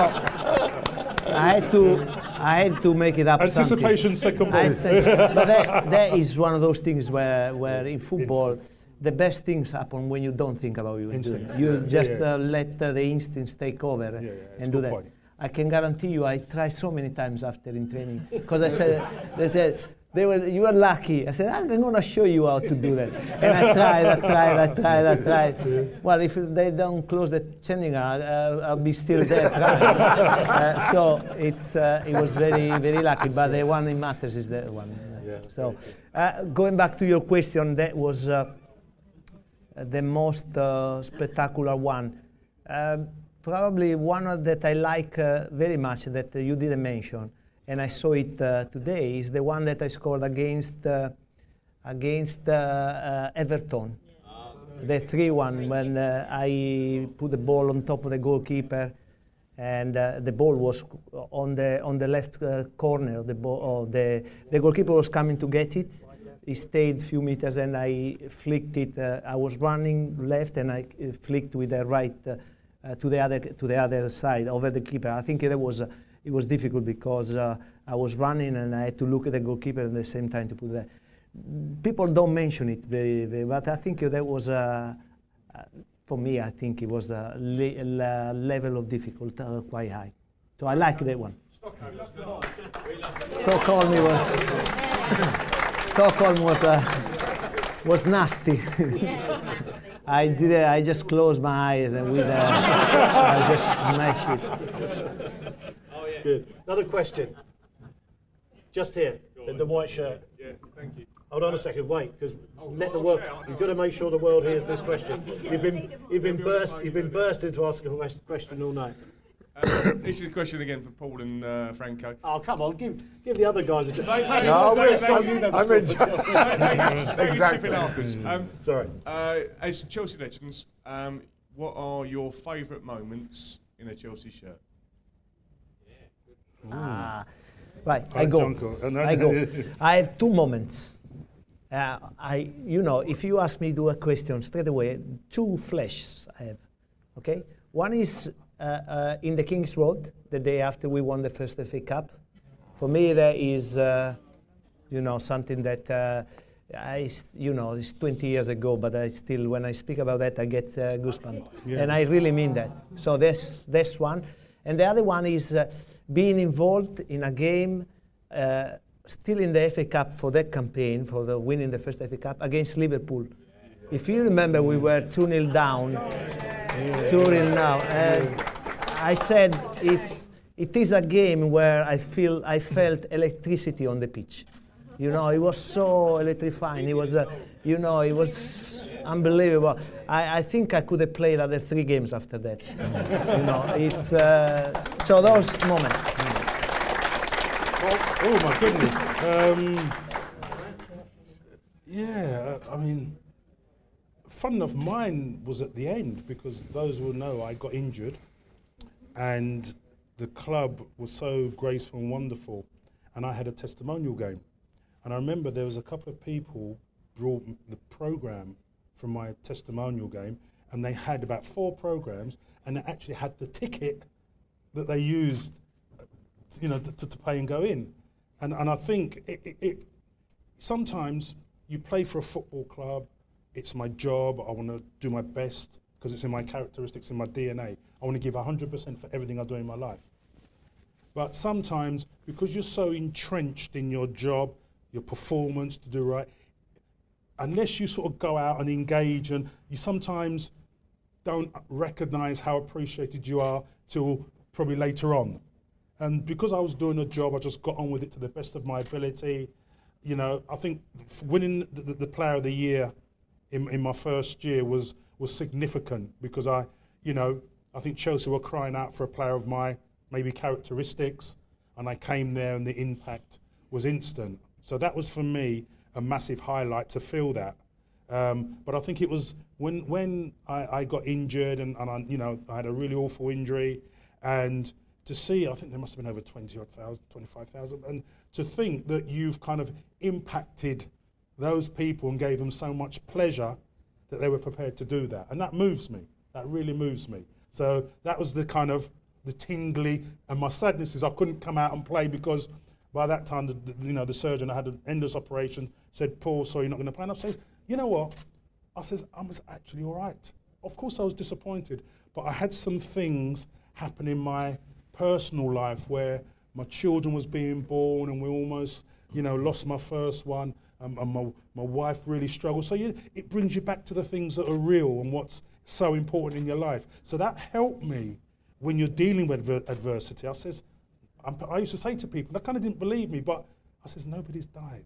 I had to I had to make it up. Anticipation, second ball. Say, but that, that is one of those things where, where in football, Instinct. the best things happen when you don't think about you. Instinct. You yeah. just yeah. Uh, let uh, the instincts take over yeah, yeah, and do that. Point. I can guarantee you, I tried so many times after in training because I said, they said, they were, you were lucky. I said, I'm going to show you how to do that. And I tried, I tried, I tried, I tried. Well, if they don't close the changing room, uh, I'll be still there trying. uh, so it's, uh, it was very, very lucky. But the one that matters is that one. Yeah, so uh, going back to your question, that was uh, the most uh, spectacular one. Um, Probably one that I like uh, very much that uh, you didn't mention, and I saw it uh, today, is the one that I scored against uh, against uh, uh, Everton, the three one when uh, I put the ball on top of the goalkeeper, and uh, the ball was on the on the left uh, corner. The ball, oh, the the goalkeeper was coming to get it. He stayed a few meters, and I flicked it. Uh, I was running left, and I uh, flicked with the right. Uh, Uh, to the other to the other side over the keeper. I think it was uh, it was difficult because uh, I was running and I had to look at the goalkeeper at the same time to put that. People don't mention it very, very but I think that was uh, uh, for me. I think it was a le- le- level of difficulty uh, quite high. So I like that one. Stockholm was Stockholm was uh, was nasty. I did. Uh, I just closed my eyes and with uh, I just smashed it. Oh, yeah. Good. Another question. Just here, in the white shirt. Yeah, thank you. Hold on a second, wait, because let the world. You've got to make sure the world hears this question. You've been, you've been burst, you've been bursting to ask a question all night. Uh, this is a question again for Paul and uh, Franco. Oh come on, give give the other guys a chance. No, I'm in Exactly. After us. Um, Sorry. Uh, as Chelsea legends, um, what are your favourite moments in a Chelsea shirt? Ah, right, Right, I go. Junko. I go. I have two moments. Uh, I, you know, if you ask me to do a question straight away, two flashes I have. Okay, one is uh, uh, in the King's Road, the day after we won the first F A Cup. For me, that is, uh, you know, something that uh, I, you know, it's twenty years ago, but I still, when I speak about that, I get uh, goosebumps, Yeah. and I really mean that. So that's that's one, and the other one is uh, being involved in a game, uh, still in the F A Cup for that campaign, for the winning the first F A Cup against Liverpool. If you remember, we were two nil down, two nil now, and I said it's it is a game where I feel I felt electricity on the pitch. You know, it was so electrifying. It was, uh, you know, it was unbelievable. I, I think I could have played other three games after that. You know, it's uh, so those moments. Oh, oh my goodness. Um, yeah, I mean, fun enough, mine was at the end because those will know I got injured and the club was so graceful and wonderful and I had a testimonial game. And I remember there was a couple of people brought m- the program from my testimonial game and they had about four programs and they actually had the ticket that they used, you know, to, to pay and go in. And and I think it, it, it sometimes you play for a football club, it's my job, I want to do my best because it's in my characteristics, in my D N A. I want to give one hundred percent for everything I do in my life. But sometimes, because you're so entrenched in your job, your performance to do right, unless you sort of go out and engage and you sometimes don't recognize how appreciated you are till probably later on. And because I was doing a job, I just got on with it to the best of my ability. You know, I think f- winning the, the, the Player of the Year in, in my first year was was significant because I, you know, I think Chelsea were crying out for a player of my maybe characteristics, and I came there and the impact was instant. So that was for me a massive highlight to feel that. Um, but I think it was when when I, I got injured and, and I, you know, I had a really awful injury, and to see, I think there must have been over twenty odd thousand, twenty-five thousand, and to think that you've kind of impacted those people and gave them so much pleasure that they were prepared to do that. And that moves me. That really moves me. So that was the kind of the tingly, and my sadness is I couldn't come out and play because by that time, the, the, you know, the surgeon that had an endless operation said, Paul, so you're not going to play. And I says, you know what? I says, I was actually all right. Of course I was disappointed, but I had some things happen in my personal life where my children was being born and we almost, you know, lost my first one, um, and my, my wife really struggled. So you, it brings you back to the things that are real and what's so important in your life. So that helped me when you're dealing with adver- adversity. I says, I'm, I used to say to people, they kind of didn't believe me, but I says, nobody's died.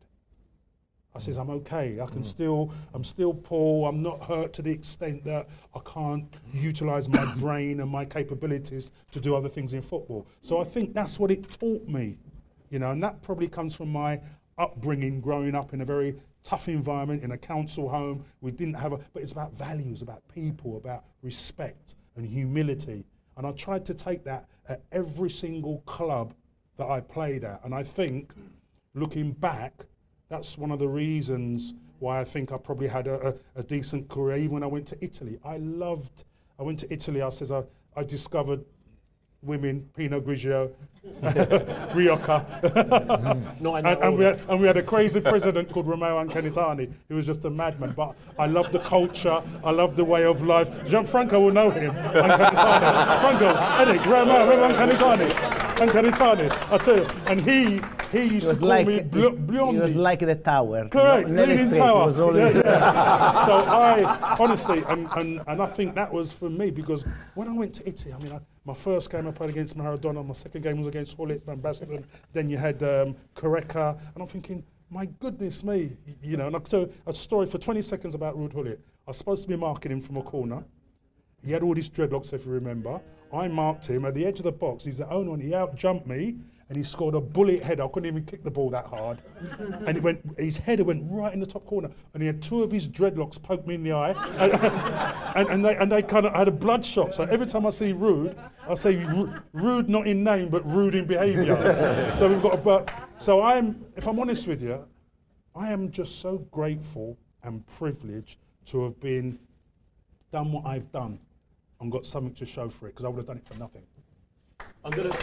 I says, I'm okay. I can mm. still, I'm still Paul. I'm not hurt to the extent that I can't utilise my brain and my capabilities to do other things in football. So I think that's what it taught me, you know, and that probably comes from my upbringing, growing up in a very tough environment, in a council home. We didn't have a, but it's about values, about people, about respect and humility. And I tried to take that at every single club that I played at. And I think, looking back, that's one of the reasons why I think I probably had a, a, a decent career, even when I went to Italy. I loved, I went to Italy, I says I, I discovered women, Pinot Grigio, Rioja. and, and, we had, and we had a crazy president called Romeo Ancanitani, who was just a madman. But I loved the culture, I loved the way of life. Gianfranco will know him, Ancanitani. Franco, Eric, Romeo, Romeo Ancanitani. Ancanitani, I tell you. And he, he used to call like, me Bl- Blondie. He was like the tower. Correct, Leaning Tower. Was always yeah, yeah. So I, honestly, and, and, and I think that was for me, because when I went to Italy, I mean, I, my first game I played against Maradona, my second game was against Hullet Van Basten, then you had um, Careca, and I'm thinking, my goodness me, you know, and I'll tell you a story for twenty seconds about Ruud Gullit. I was supposed to be marking him from a corner. He had all these dreadlocks, if you remember. I marked him at the edge of the box. He's the only one. He out-jumped me, and he scored a bullet header. I couldn't even kick the ball that hard. And it went, his header went right in the top corner, and he had two of his dreadlocks poke me in the eye, and, and, and they, and they kind of had a bloodshot. So every time I see Ruud, I say Ru- Rude not in name, but rude in behaviour. So we've got a, but so I'm, if I'm honest with you, I am just so grateful and privileged to have been done what I've done and got something to show for it, because I would have done it for nothing. I'm going to.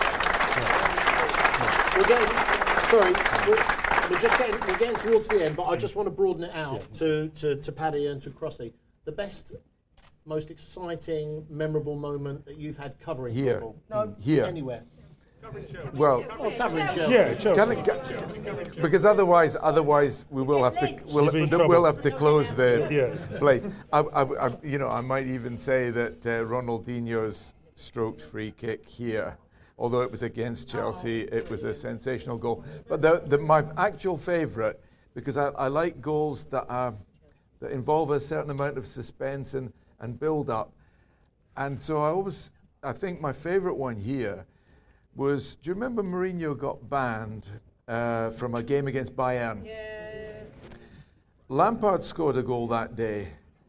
We're getting, sorry, we're, we're just getting, we're getting towards the end, but I just want to broaden it out yeah. to, to, to Paddy and to Crossy. The best, most exciting, memorable moment that you've had covering Here. football? No, Here. anywhere. Well, oh, covering Chelsea. Yeah, Chelsea. Can it, can, because otherwise, otherwise we will have to we'll, we'll have to close the yeah. place. I, I, I, you know, I might even say that uh, Ronaldinho's stroked free kick here, although it was against Chelsea, it was a sensational goal. But the, the, my actual favourite, because I, I like goals that are, that involve a certain amount of suspense and, and build up, and so I always I think my favourite one here was, do you remember Mourinho got banned uh, from a game against Bayern? Yeah. Lampard scored a goal that day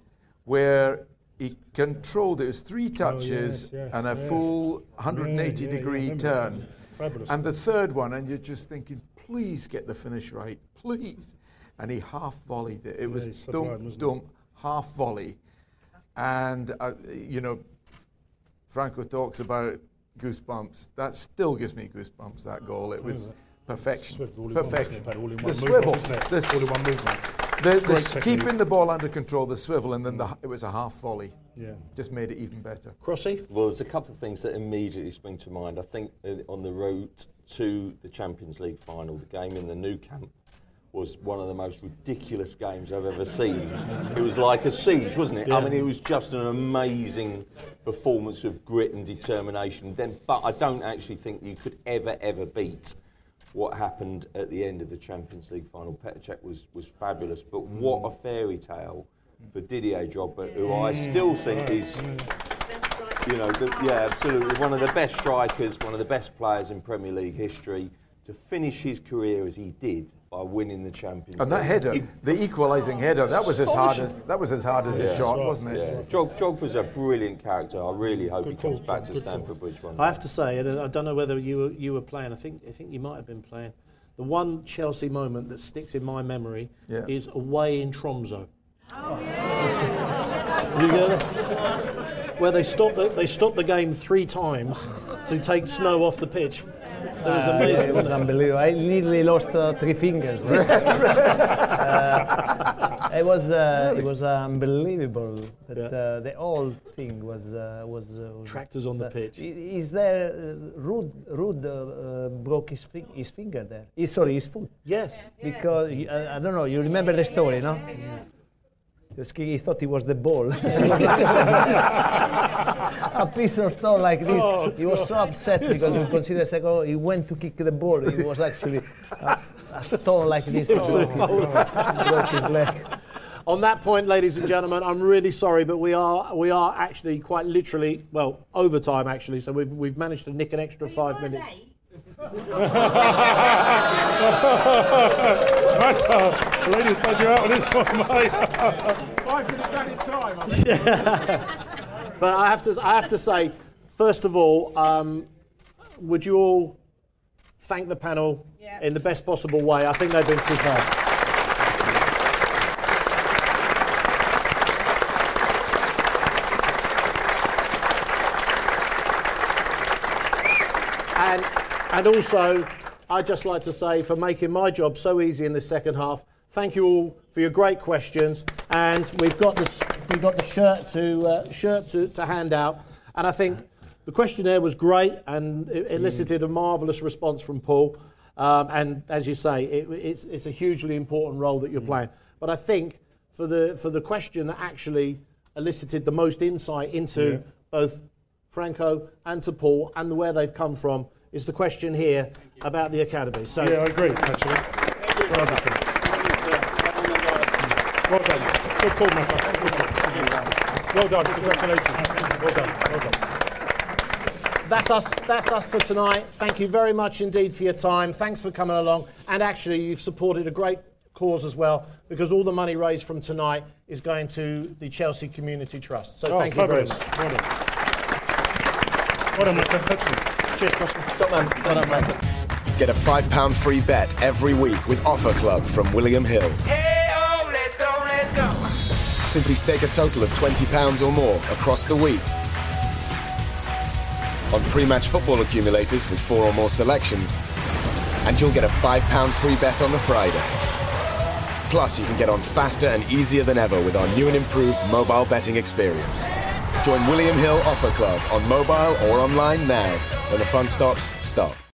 where he controlled it. It was three touches oh, yes, yes, and a yeah. full one hundred eighty yeah, yeah, degree turn. Fabulous. And the third one, and you're just thinking, please get the finish right, please. And he half volleyed it. It yeah, was dump, dump, half volley. And, uh, you know, Franco talks about goosebumps. That still gives me goosebumps, that goal. It was perfection. Perfection. The swivel. The all in one movement. The, the keeping the ball under control, the swivel, and then the, it was a half volley. Yeah. Just made it even better. Crossy? Well, there's a couple of things that immediately spring to mind. I think uh, on the route to the Champions League final, the game in the Nou Camp was one of the most ridiculous games I've ever seen. It was like a siege, wasn't it? Yeah. I mean, it was just an amazing performance of grit and determination. Then, but I don't actually think you could ever, ever beat what happened at the end of the Champions League final. Petr Cech was, was fabulous, but mm. what a fairy tale for Didier Drogba, who I still think is, you know, the, yeah, absolutely, one of the best strikers, one of the best players in Premier League history, to finish his career as he did by winning the Champions League. And that header, it, the equalising header, that was as hard as that was as hard as yeah. his shot, wasn't it? Yeah. Jog, Jog was a brilliant character. I really hope good he comes back to Stamford Bridge one day. I have to say, and I don't know whether you were, you were playing. I think I think you might have been playing. The one Chelsea moment that sticks in my memory yeah. is away in Tromsø. Oh yeah. You get it? Where they stopped the, they stopped the game three times to take snow off the pitch. That was amazing. Uh, it was unbelievable. I nearly lost uh, three fingers. uh, it was uh, it was unbelievable. That, yeah. uh, the whole thing was uh, was, uh, was tractors on the pitch. Is there uh, Ruud Ruud uh, uh, broke his fi- his finger there? His, sorry, his foot. Yes. Because uh, I don't know. You remember the story, no? Because he thought he was the ball. A piece of stone like this. Oh, he was so upset because he considered second goal. He went to kick the ball. It was actually a, a stone like this. Oh, broke his leg. On that point, ladies and gentlemen, I'm really sorry, but we are we are actually quite literally, well, overtime actually. So we've we've managed to nick an extra five minutes. Ladies, bud you out on this one, mate. Five minutes added time, I think. Yeah. But I have to I have to say, first of all, um, would you all thank the panel yeah. in the best possible way? I think they've been superb. And and also, I'd just like to say, for making my job so easy in the second half, thank you all for your great questions. And we've got this, we've got the shirt to uh, shirt to, to hand out. And I think the questionnaire was great and it elicited a marvellous response from Paul. Um, and as you say, it, it's, it's a hugely important role that you're playing. But I think for the for the question that actually elicited the most insight into yeah. both Franco and to Paul and where they've come from is the question here about the academy. So yeah, I agree, actually. Well done. Well done. Good call, my friend. Good call. Well done. Congratulations. Well done. Well done. That's us. That's us for tonight. Thank you very much indeed for your time. Thanks for coming along. And actually, you've supported a great cause as well, because all the money raised from tonight is going to the Chelsea Community Trust. So Oh, thank you very fabulous. much. Well done. Well done, my friend. Excellent. Cheers, Russell. Top man. Well done, mate. Get a five pound free bet every week with Offer Club from William Hill. Hey-oh, let's go, let's go. Simply stake a total of twenty pounds or more across the week on pre-match football accumulators with four or more selections, and you'll get a five pound free bet on the Friday. Plus, you can get on faster and easier than ever with our new and improved mobile betting experience. Join William Hill Offer Club on mobile or online now. When the fun stops, stop.